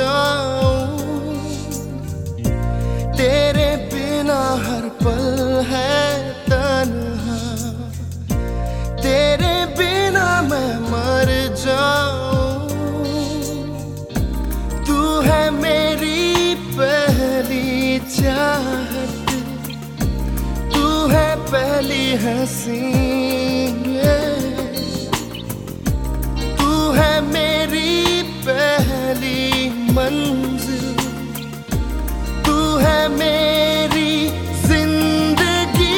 जाऊं। तेरे बिना हर पल है तन्हा, तेरे बिना मैं मर जाऊं। तू है मेरी पहली चाहत, तू है पहली हंसी, तू है मेरी पहली मंजिल, तू है मेरी जिंदगी।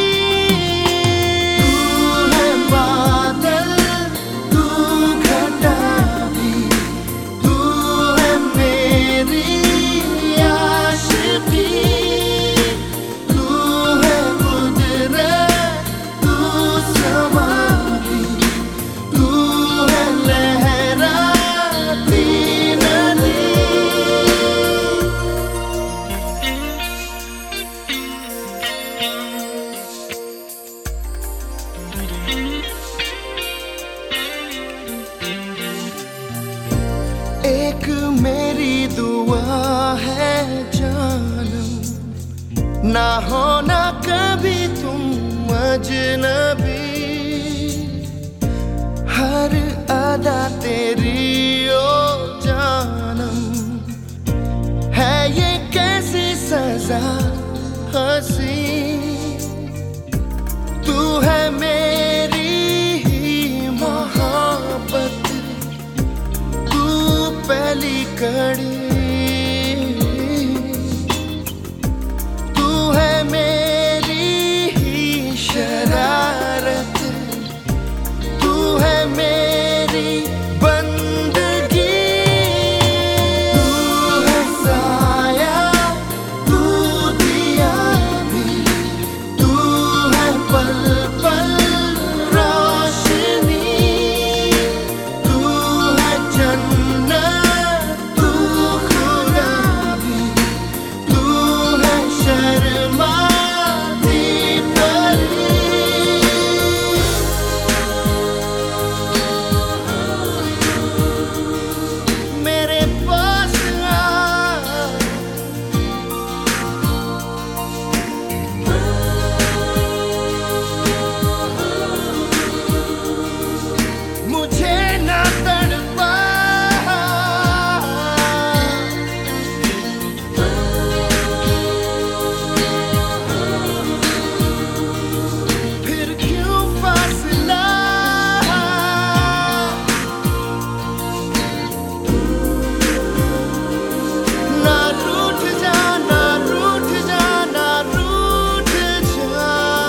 तू है बादल, तू घटा भी, तू है मेरी आशिकी। तू है कुदरत, तू समा भी, तू है लहराती नदी। एक मेरी दुआ है जानम, ना होना कभी तुम अजनबी। हर अदा तेरी ओ जानम, है ये कैसी सजा हंसी। तू है मेरी मोहब्बत, तू पहली कड़ी, तू है मेरी शरारत, तू है मेरी बंदगी। तू है साया, तू दिया भी, तू है पल पल रोशनी। तू है जन्नत, तू खुदा भी, तू है शर्माती परी। मेरे पास आ, मुझे ना तड़पा, फिर क्यों फासला। ना रूठ जा, ना रूठ जा, ना रूठ जा।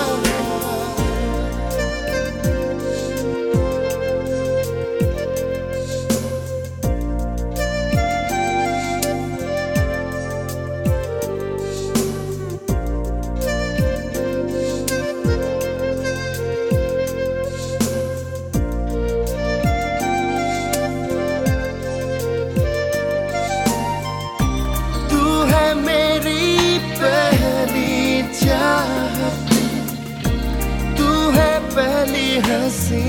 तू है मेरी पहली चाहत, तू है पहली हंसी,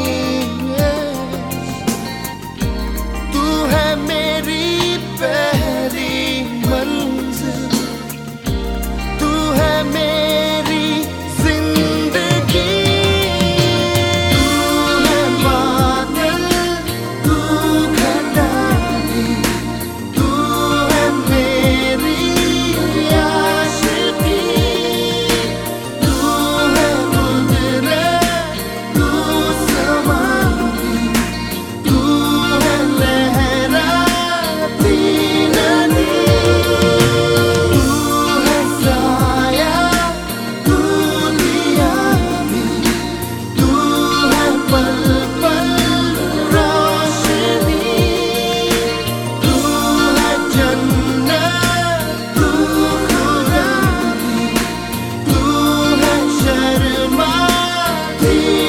तू है मेरी पहली मंजिल, तू है मेरी जिंदगी। तू है बादल, तू घटा भी, तू है मेरी आशिकी। तू है कुदरत, तू समा भी, तू है लहराती नदी। तू है साया, तू दिया भी, तू है पल पल रोशनी। तू है जन्नत, तू खुदा भी, तू है शर्माती